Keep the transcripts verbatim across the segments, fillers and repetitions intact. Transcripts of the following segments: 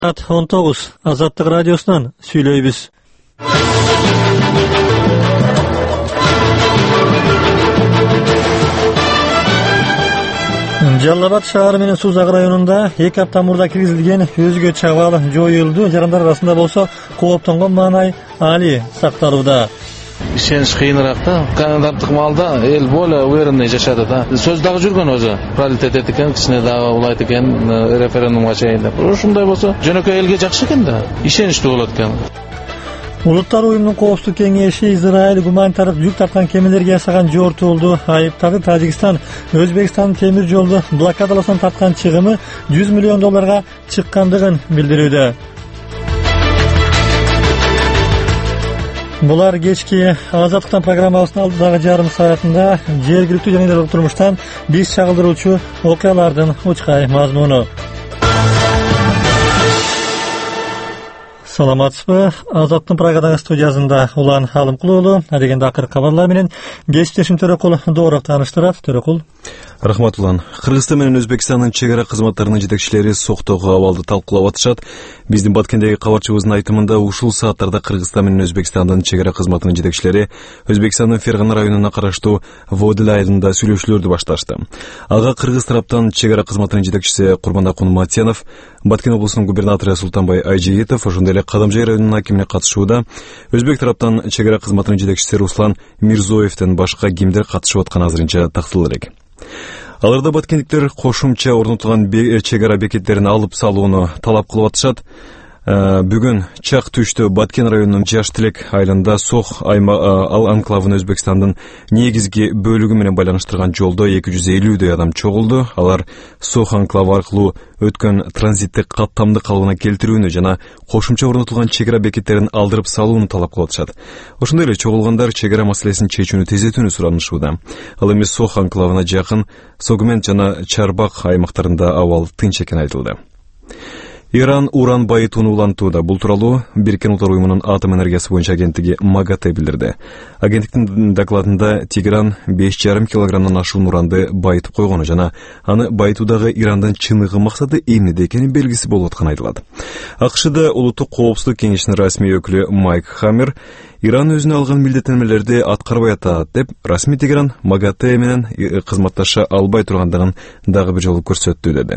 Saat он тогуз Азаттык радиосунан сүйлөйбүз. Жалал Абад шаары менен Сузак районунда эки апта мурда киргизилген өзгө чабал жоюлду. Жарандар арасында болсо кооптонгон маанай али сакталууда. Ишениш кыйыныраак да. Кандидаттык маалда эл боло уверенный жашады да. Сөз дагы жүргөн өзү. Приоритет экен, кичине дагы улайт экен, референдумга чейин деп. Ушундай болсо, жөнөкөй элге жакшы экен да. Ишеничтүү болот экен. Улуттар уюмунун коопсуздук кеңеши Израиль гуманитардык жүк тарткан кемелерге жасаган жортуулду айыптады. Тажикстан Өзбекстан темир жолду блокадаласынан тарткан чыгымы жүз миллион долларга чыккандыгын билдирүүдө. Булар кечки Азаттыктан программасынын алдыдагы жарым саатында жергиликтүү жана турмуштан биз чагылдыруучу окуялардын учкай мазмуну. Саламатсызбы? Азаттын Прагадагы студиясында Улан Алымкулуулу дегенде акыркы кабарлар менен кесиптешим Төрөкул Дооров тааныштырат. Төрөкул. Рахмат Улан. Кыргызстан менен Өзбекстандын чек ара кызматтарынын жетекчилери соктогу абалды талкуулап атышат. Биздин Баткендеги кабарчыбыздын айтымында ушул сааттарда Кыргызстан менен Өзбекстандын чек ара кызматынын жетекчилери Өзбекстандын Фергана районуна караштуу Водил айылында сүйлөшүүлөрдү башташты. Ага кыргыз тараптан чек ара кызматынын жетекчиси Курбандакун Матьянов, Баткен облусунун губернатору Султанбай Айжигитов, ошондой эле Кадамжай районунун акимине катышууда. Өзбек тараптан чек ара кызматынын жетекчиси Руслан Мирзоевден башка кимдер катышып атканы азырынча тактылуу элек. Аларда баткендиктер кошумча орнотулган чек ара бекеттерин алып салууну талап кылып атышат. Бүгүн чак түштө Баткен районунун Жаштилек айылында Сох ал анклавын Өзбекстандын негизги бөлүгү менен байланыштырган жолдо эки жүз элүүдөй адам чогулду. Алар Сох анклавы аркылуу өткөн транзиттик каттамды калыбына келтирүүнү жана кошумча орнотулган чек ара бекеттерин алдырып салууну талап кылып атышат. Ошондой эле чогулгандар чек ара маселесин чечүүнү тездетүүнү суранышууда. Ал эми Сох анклавына жакын Согмент жана Чарбак аймактарында абал тынч экени айтылды. Иран уран байытууну улантууда. Бул тууралуу Бириккен Улуттар уюмунун атом энергиясы боюнча агенттиги МАГАТЭ билдирди. Агенттиктин докладында Тегеран беш жарым килограммдан ашуун уранды байытып койгону жана аны байытуудагы Ирандын чыныгы максаты эмнеде экени белгисиз болуп атканы айтылат. АКШда Улуттук коопсуздук кеңешинин расмий өкүлү Майк Хаммер Иран өзүнө алган милдеттенмелерди аткарбай атат деп расмий Тегеран МАГАТЭ менен кызматташа албай тургандыгын дагы бир жолу көрсөттү деди.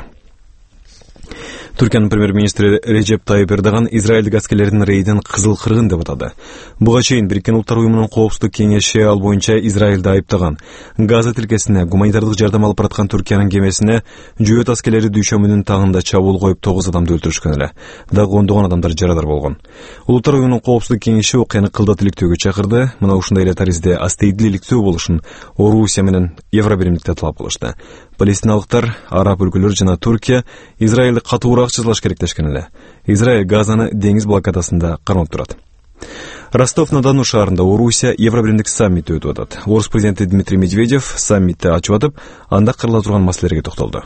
Түркиянын премьер-министри Режеп Тайып Эрдоган Израилдик аскерлердин рейдин кызыл кыргын деп атады. Буга чейин Бириккен Улуттар уюмунун коопсуздук кеңеши ал боюнча Израилди айыптаган. Газа тилкесине гуманитардык жардам алып бараткан Түркиянын кемесине жөөт аскерлери дүйшөмүнүн тагында чабуул коюп тогуз адамды өлтүрүшкөн эле. Дагы ондогон адамдар жарадар болгон. Улуттар уюмунун коопсуздук кеңеши окуяны кылдат иликтөөгө чакырды. Мына ушундай эле таризде астейдил иликтөө болушун Орусия менен Евробиримдикте талап кылышты. Палестиналыктар, араб өлкөлөр жана Туркия Израилди катуураак жазалаш керектешкен эле. Израиль Газаны деңиз блокадасында кармап турат. Ростов-на-Дону шаарында Орусия Евробиримдик саммити өтүп атат. Орус президенти Дмитрий Медведев саммитти ачып атып, анда кырыла турган маселелерге токтолду.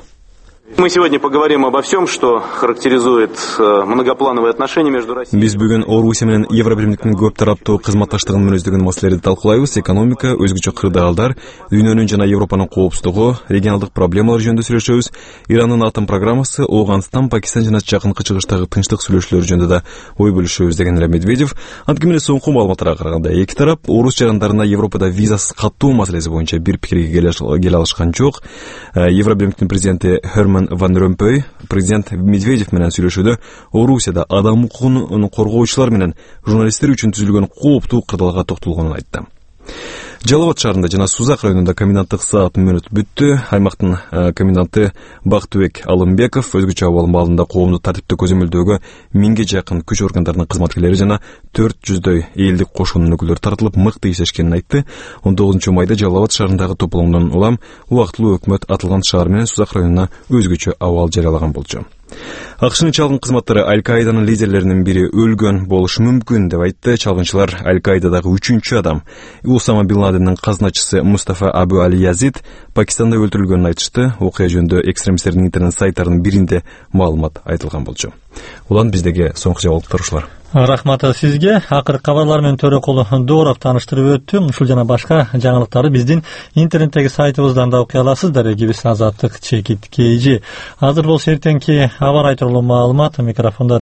Мы сегодня поговорим обо всем, что характеризует многоплановые отношения между Россией. Биз бүгүн Орусия менен Евробиримдиктин көп тараптуу кызматташтыгын мүнөздөгөн маселелерди талкуулайбыз. Экономика, өзгөчө кырдаалдар, дүйнөнүн жана Европанын коопсуздугу, регионалдык проблемалар жөнүндө сүйлөшөбүз. Ирандын атом программасы, Ооганстан, Пакистан жана Жакынкы Чыгыштагы тынчтык сүйлөшүүлөрү жөнүндө да ой бөлүшөбүз деген эле Медведев. Антип менен соңку маалыматтарга караганда эки тарап орус жарандарына Европада визасыз каттуу маселеси боюнча бир пикирге келе алышкан жок. Евробиримдиктин президенти Херман Ван Ромпой президент Медведев менен сүйлөшүүдө Орусияда адам укугун коргоочулар менен журналисттер үчүн түзүлгөн кооптуу кырдаалга токтолгонун айтты. Жалал Абад шаарында жана Сузак районунда коменданттык саат мүнөт бүттү. Аймактын коменданты Бактыбек Алымбеков өзгөчө абал маалында коомдук тартипти көзөмөлдөөгө миңге жакын күч органдарынын кызматкерлери жана төрт жүздөй элдик кошуунун өкүлдөрү тартылып мыкты иштешкенин айтты. он тогузунчу майда Жалал Абад шаарындагы тополоңдон улам убактылуу өкмөт атылган шаар менен Сузак районуна өзгөчө абал жарыялаган болчу. АКШнын чалгын кызматтары Аль-Каиданын лидерлеринин бири өлгөн болушу мүмкүн деп айтты. Чалгынчылар Аль-Каидадагы үчүнчү адам Усама бин Ладендин казначысы Мустафа Абу Али Язид Пакистанда өлтүрүлгөнүн айтышты. Окуя жөнүндө экстремисттердин интернет сайттарынын биринде маалымат айтылган болчу. Улан биздеги соңку жаңылыктар ушулар. Рахмат сизге. Акыркы кабарлар менен Төрөкул Дооров тааныштырып өттү. Ушул жана башка жаңылыктарды биздин интернеттеги сайтыбыздан да окуй аласыздар. Эгибиз Азаттык чекит кейжи. Азыр болсо эртеңки аба ырайы тууралуу маалымат микрофондо